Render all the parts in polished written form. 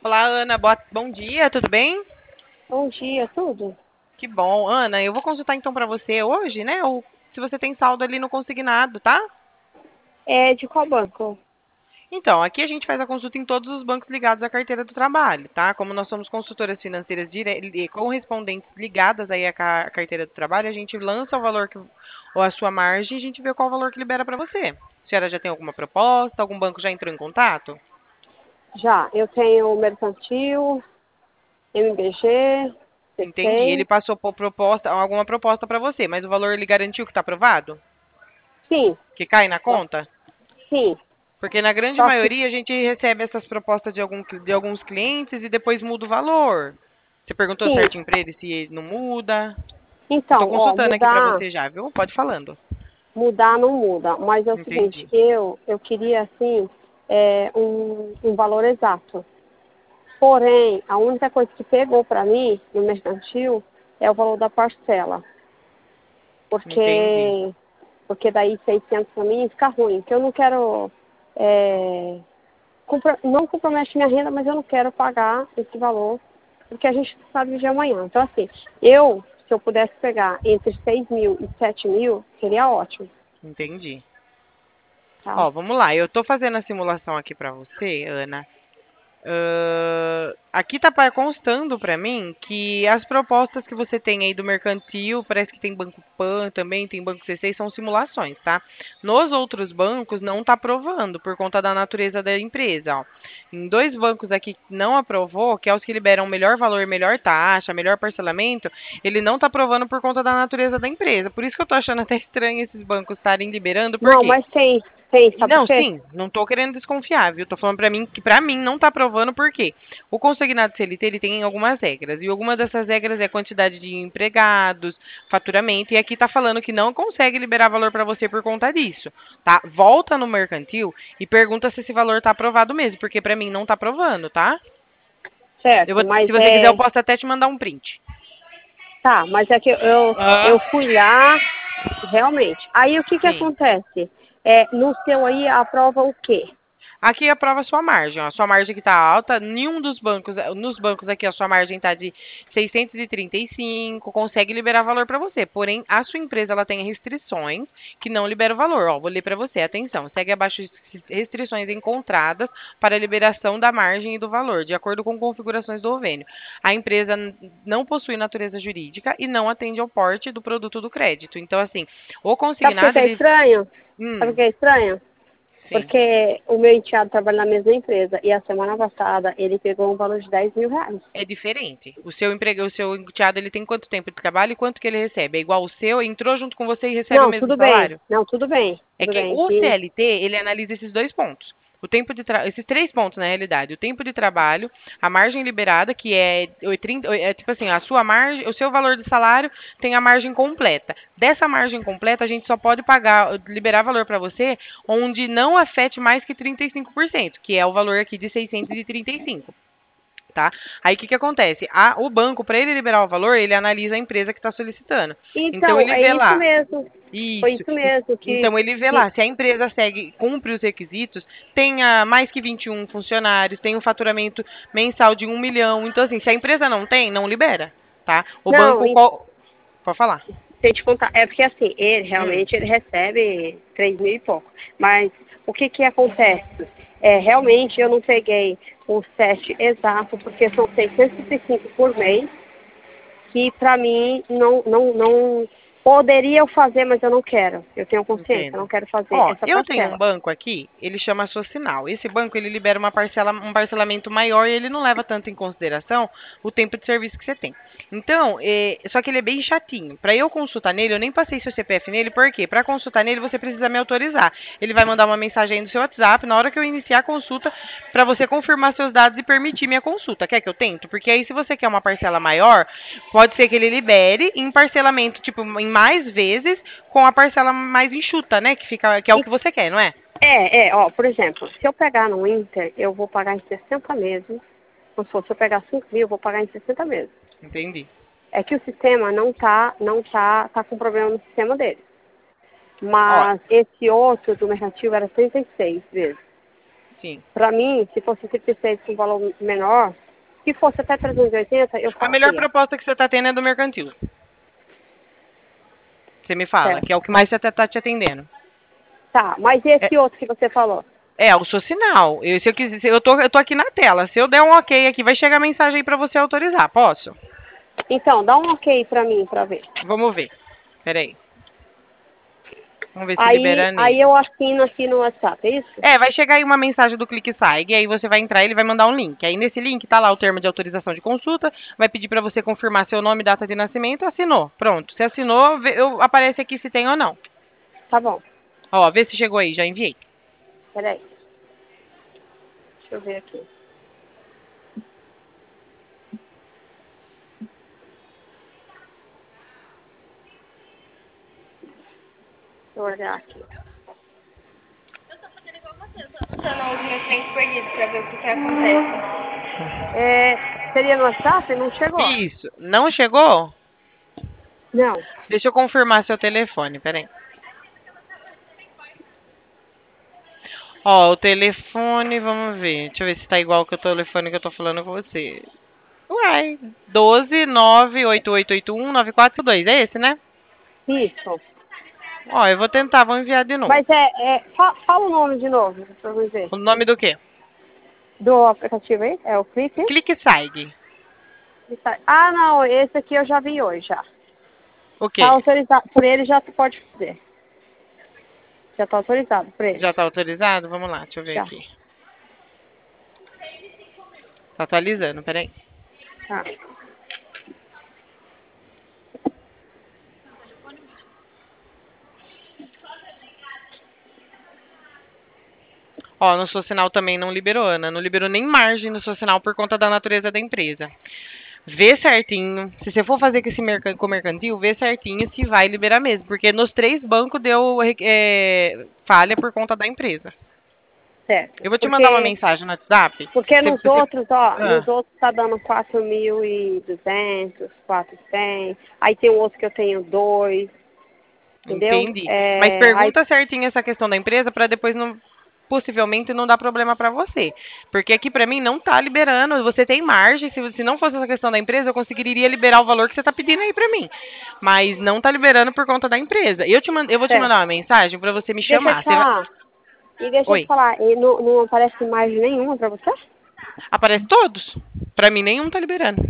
Olá, Ana. Bom dia, tudo bem? Bom dia, tudo? Que bom. Ana, eu vou consultar então para você hoje, né? Se você tem saldo ali no consignado, tá? É de qual banco? Então, aqui a gente faz a consulta em todos os bancos ligados à carteira do trabalho, tá? Como nós somos consultoras financeiras correspondentes ligadas aí à carteira do trabalho, a gente lança o valor ou a sua margem e a gente vê qual o valor que libera para você. A senhora já tem alguma proposta? Algum banco já entrou em contato? Já, eu tenho Mercantil, MBG, Entendi. Ele C6. passou por alguma proposta para você, mas o valor ele garantiu que está aprovado? Sim, Que cai na só- conta? sim. Porque na grande Só que, maioria a gente recebe essas propostas de alguns clientes e depois muda o valor. Você perguntou sim. certinho para ele se não muda? Eu tô Então, ó, consultando aqui para você já, viu? Pode falando. mudar não muda. Mas é o seguinte, Entendi. eu queria, assim, um valor exato. Porém, a única coisa que pegou para mim no Mercantil é o valor da parcela. Entendi. Porque, porque daí 600 para mim fica ruim. Porque eu não quero... é, não compromete minha renda, mas eu não quero pagar esse valor, porque a gente não sabe viver amanhã. Então, assim, se eu pudesse pegar entre 6 mil e 7 mil, seria ótimo, Entendi. tá? Ó, vamos lá. Eu tô fazendo a simulação aqui para você, Ana. Aqui tá constando para mim que as propostas que você tem aí do mercantil, parece que tem Banco Pan também, tem Banco C6, são simulações, tá? Nos outros bancos não tá aprovando por conta da natureza da empresa, ó. Em dois bancos aqui que não aprovou, que é os que liberam melhor valor, melhor taxa, melhor parcelamento, ele não tá aprovando por conta da natureza da empresa. Por isso que eu tô achando até estranho esses bancos estarem liberando, por Não, quê? mas tem, E sabe por não, quê? sim, não tô querendo desconfiar, viu? Tô falando pra mim que pra mim não tá aprovando por quê? O consignado CLT ele tem algumas regras, e alguma dessas regras é quantidade de empregados, faturamento, e aqui tá falando que não consegue liberar valor pra você por conta disso, tá? Volta no mercantil e pergunta se esse valor tá aprovado mesmo, porque pra mim não tá aprovando, tá? Certo, Se você quiser, eu posso até te mandar um print. mas é que eu Ah, fui lá, realmente. Aí o que sim. acontece? No seu aí aprova o quê? Aqui aprova a sua margem, ó. A sua margem que está alta, nenhum dos bancos, nos bancos aqui a sua margem está de 635, consegue liberar valor para você. Porém, a sua empresa ela tem restrições que não libera o valor, ó. Vou ler para você, atenção. Segue abaixo restrições encontradas para a liberação da margem e do valor, de acordo com configurações do OVênio. A empresa não possui natureza jurídica e não atende ao porte do produto do crédito. Então, assim, o Sabe por consignado que é ele, estranho? Sabe por hum, que é estranho? sim. Porque o meu enteado trabalha na mesma empresa e a semana passada ele pegou um valor de 10 mil reais. É diferente. O seu enteado, ele tem quanto tempo de trabalho e quanto que ele recebe? É igual o seu, entrou junto com você e recebe o Não, mesmo tudo bem. salário? Não, É tudo que bem. o CLT, ele analisa esses dois pontos. Esses três pontos, na realidade. O tempo de trabalho, a margem liberada, que é tipo assim, a sua margem, o seu valor de salário tem a margem completa. Dessa margem completa, a gente só pode liberar valor para você onde não afete mais que 35%, que é o valor aqui de 635. Tá? Aí o que, que acontece? O banco, para ele liberar o valor, ele analisa a empresa que está solicitando. Então Então, ele é vê isso lá. mesmo. Foi Isso. isso mesmo Então ele vê que lá se a empresa cumpre os requisitos, tenha mais que 21 funcionários, tem um faturamento mensal de 1 milhão. Então, assim, se a empresa não tem, não libera. Tá? O não, banco. Pode falar. sem te contar, é porque assim, ele Hum, realmente ele recebe 3 mil e pouco. Mas o que que acontece? Realmente eu não peguei o 7 exato, porque são 605 por mês, que para mim não poderia eu fazer, mas eu não quero. Eu tenho consciência, eu entendo. não quero fazer Ó, essa eu tenho um parcela. banco aqui, ele chama Socinal. Esse banco ele libera um parcelamento maior e ele não leva tanto em consideração o tempo de serviço que você tem. Então, só que ele é bem chatinho. Para eu consultar nele, eu nem passei seu CPF nele, por quê? Para consultar nele você precisa me autorizar. Ele vai mandar uma mensagem aí no seu WhatsApp na hora que eu iniciar a consulta para você confirmar seus dados e permitir minha consulta. Quer que eu tento? Porque aí se você quer uma parcela maior, pode ser que ele libere em parcelamento, tipo, em mais vezes, com a parcela mais enxuta, né? Que é o que você quer, não é? Ó, por exemplo, se eu pegar no Inter, eu vou pagar em 60 meses. Se eu pegar 5 mil, eu vou pagar em 60 meses. Entendi. É que o sistema tá com problema no sistema dele. Ó, Mas esse outro do mercantil era 36 vezes. Sim. Para mim, se fosse 36 com valor menor, se fosse até 380, eu A melhor fazia. proposta que você está tendo é do mercantil. Você me fala, que é Certo. o que mais você está te atendendo. Tá, mas e esse outro que você falou? O social. Se eu quiser, eu tô aqui na tela. Se eu der um ok aqui, vai chegar a mensagem aí para você autorizar. Posso? Então, dá um ok para mim, para ver. Vamos ver. Peraí. Vamos ver se Aí, libera aí nele. eu assino aqui no WhatsApp, é isso? Vai chegar aí uma mensagem do ClickSig, aí você vai entrar, ele vai mandar um link. Aí nesse link tá lá o termo de autorização de consulta, vai pedir para você confirmar seu nome, data de nascimento, assinou. Pronto. Se assinou, aparece aqui se tem ou não. Tá bom. Ó, vê se chegou aí, já enviei. Peraí. Deixa eu ver aqui. Deixa eu olhar aqui. Funcionou os meus trens perdidos para ver o que acontece. Seria no WhatsApp? Não chegou. Isso. Não chegou? Não. Deixa eu confirmar seu telefone, peraí. Ó, o telefone, vamos ver. Deixa eu ver se tá igual que o telefone que eu tô falando com você. Uai, 12 98881 9452. É esse, né? Isso. Ó, eu vou tentar, vou enviar de novo. Mas fala o nome de novo, para eu ver. O nome do quê? Do aplicativo aí? É o Clique? ClickSig. Ah, não, esse aqui eu já vi hoje, já. O Tá quê? autorizado, por ele já pode fazer. Já tá autorizado por ele. Já tá autorizado? Vamos lá, deixa eu ver Já. aqui. Tá atualizando, peraí. Tá. Ó, no seu sinal também não liberou, Ana. Não liberou nem margem no seu sinal por conta da natureza da empresa. Vê certinho. Se você for fazer com esse com o mercantil, vê certinho se vai liberar mesmo. Porque nos 3 bancos deu falha por conta da empresa. Certo. Eu vou te mandar uma mensagem no WhatsApp. Porque nos outros, ó, Ah, nos outros tá dando 4.200, 4.100. Aí tem um outro que eu tenho 2, entendeu? entendi. Mas Aí, pergunta certinho essa questão da empresa para depois possivelmente não dar problema para você. Porque aqui para mim não tá liberando, você tem margem, se não fosse essa questão da empresa, eu conseguiria liberar o valor que você tá pedindo aí para mim. Mas não tá liberando por conta da empresa. Eu vou te mandar certo. uma mensagem para você me Deixa eu chamar. te falar. E deixa eu te Oi. falar, e não aparece margem nenhuma pra você? Aparece todos? Para mim nenhum tá liberando.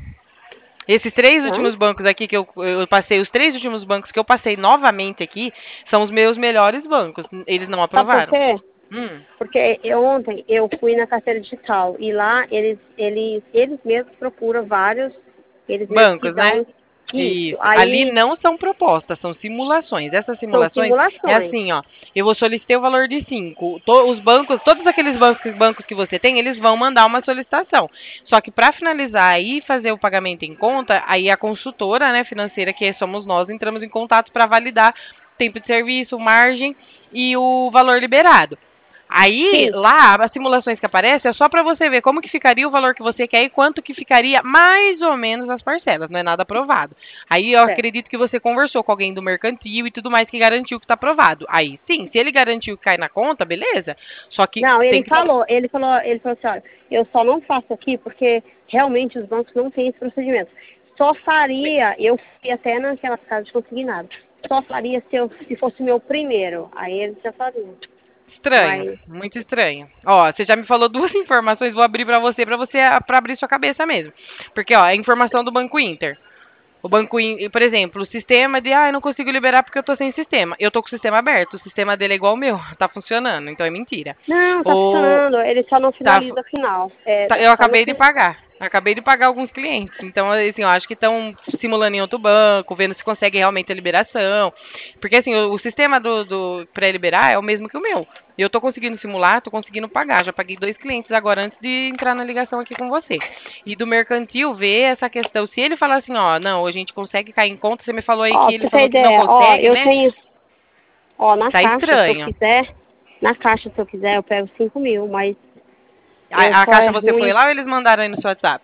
Esses 3 Hã? últimos bancos aqui que eu passei, os 3 últimos bancos que eu passei novamente aqui, são os meus melhores bancos. Eles não Sabe por aprovaram. quê? Hum, Porque ontem eu fui na carteira digital e lá eles mesmos procuram vários, eles mesmos que bancos, né? dão isso. Isso. Ali Aí não são propostas, são simulações. Essas são simulações é simulações. assim, ó. Eu vou solicitar o valor de 5. Os bancos, todos aqueles bancos que você tem, eles vão mandar uma solicitação. Só que para finalizar e fazer o pagamento em conta, aí a consultora, né, financeira, que somos nós, entramos em contato para validar tempo de serviço, margem e o valor liberado. Aí, Sim, lá, as simulações que aparecem é só para você ver como que ficaria o valor que você quer e quanto que ficaria mais ou menos as parcelas, não é nada aprovado. Aí eu certo. acredito que você conversou com alguém do mercantil e tudo mais que garantiu que está aprovado. Aí, sim, se ele garantiu que cai na conta, beleza. Só que Não, tem ele que tomar. falou, ele falou assim, olha, eu só não faço aqui porque realmente os bancos não têm esse procedimento. Só faria, eu fui até naquela casa de consignado, só faria se fosse o meu primeiro. Aí eles já fariam. Estranho, Mas, muito estranho. Ó, você já me falou duas informações, vou abrir para você para abrir sua cabeça mesmo. Porque ó, a informação do Banco Inter. O Banco Inter, por exemplo, o sistema de, eu não consigo liberar porque eu tô sem sistema. Eu tô com o sistema aberto, o sistema dele é igual ao meu, tá funcionando, então é mentira. não, tá O funcionando, ele só não tá, finaliza o final. eu Só no acabei de final. pagar. Acabei de pagar alguns clientes. Então, assim, eu acho que estão simulando em outro banco, vendo se consegue realmente a liberação. Porque, assim, o sistema do para liberar é o mesmo que o meu. Eu tô conseguindo simular, tô conseguindo pagar. Já paguei 2 clientes agora antes de entrar na ligação aqui com você. E do mercantil, ver essa questão. Se ele falar assim, ó, não, a gente consegue cair em conta, você me falou aí Ó, que pra ele você ter falou que não ideia, ó, consegue, eu né? tenho, ó, na Tá caixa, se eu estranho. quiser, na caixa, se eu quiser, eu pego 5.000, mas A só é caixa você foi ruim. lá ou eles mandaram aí no seu WhatsApp?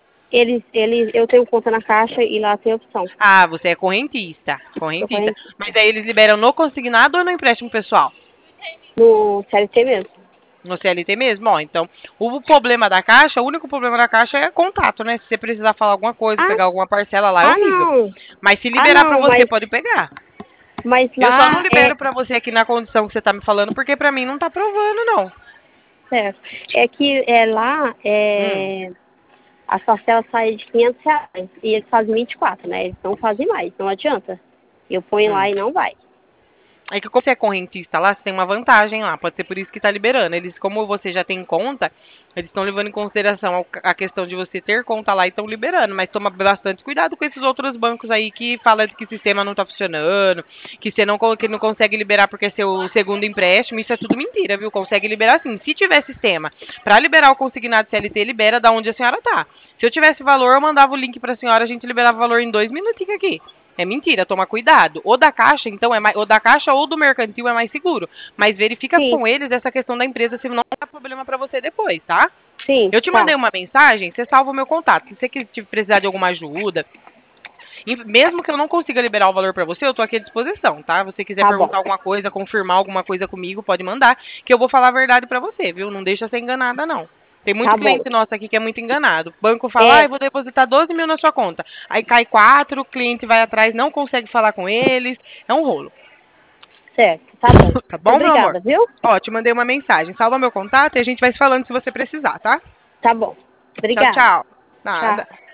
Eu tenho conta na caixa e lá tem opção. Ah, você é correntista. Eu Correntista. falei Mas aí eles liberam no consignado ou no empréstimo pessoal? no CLT mesmo. No CLT mesmo? Ó, então, o problema da Caixa, o único problema da Caixa é contato, né? Se você precisar falar alguma coisa, Ah, pegar alguma parcela lá, é horrível. não. Mas se Ah, liberar pra não, você, pode pegar. mas Eu só não lá é libero pra você aqui na condição que você tá me falando, porque pra mim não tá provando, não. certo. É que lá Hum, as parcelas saem de R$ 500 e eles fazem 24, né? Eles não fazem mais, não adianta. Eu ponho lá hum. e não vai. É que como você é correntista lá, você tem uma vantagem lá. Pode ser por isso que tá liberando. Eles, como você já tem conta, eles estão levando em consideração a questão de você ter conta lá e estão liberando. Mas toma bastante cuidado com esses outros bancos aí que falam que o sistema não tá funcionando, que você que não consegue liberar porque é seu segundo empréstimo. Isso é tudo mentira, viu? Consegue liberar sim. Se tiver sistema para liberar o consignado CLT, libera da onde a senhora tá. Se eu tivesse valor, eu mandava o link pra senhora, a gente liberava o valor em 2 minutinhos aqui. É mentira, toma cuidado. O da Caixa, então, é mais, o da Caixa ou do mercantil é mais seguro. Mas verifica Sim, com eles essa questão da empresa, se não dá problema pra você depois, tá? sim, Eu te tá. mandei uma mensagem, você salva o meu contato. Se você precisar de alguma ajuda, e mesmo que eu não consiga liberar o valor pra você, eu tô aqui à disposição, tá? Se você quiser Tá bom. perguntar alguma coisa, confirmar alguma coisa comigo, pode mandar, que eu vou falar a verdade pra você, viu? Não deixa ser enganada, não. Tem muito Tá bom. cliente nosso aqui que é muito enganado. O banco fala, ah, É, eu vou depositar 12 mil na sua conta. Aí cai 4, o cliente vai atrás, não consegue falar com eles. É um rolo. certo, tá bom. Tá Muito bom, meu amor? obrigada, viu? Ó, te mandei uma mensagem. Salva meu contato e a gente vai se falando se você precisar, tá? Tá bom. Tchau, Obrigada. tchau. Tchau. Nada.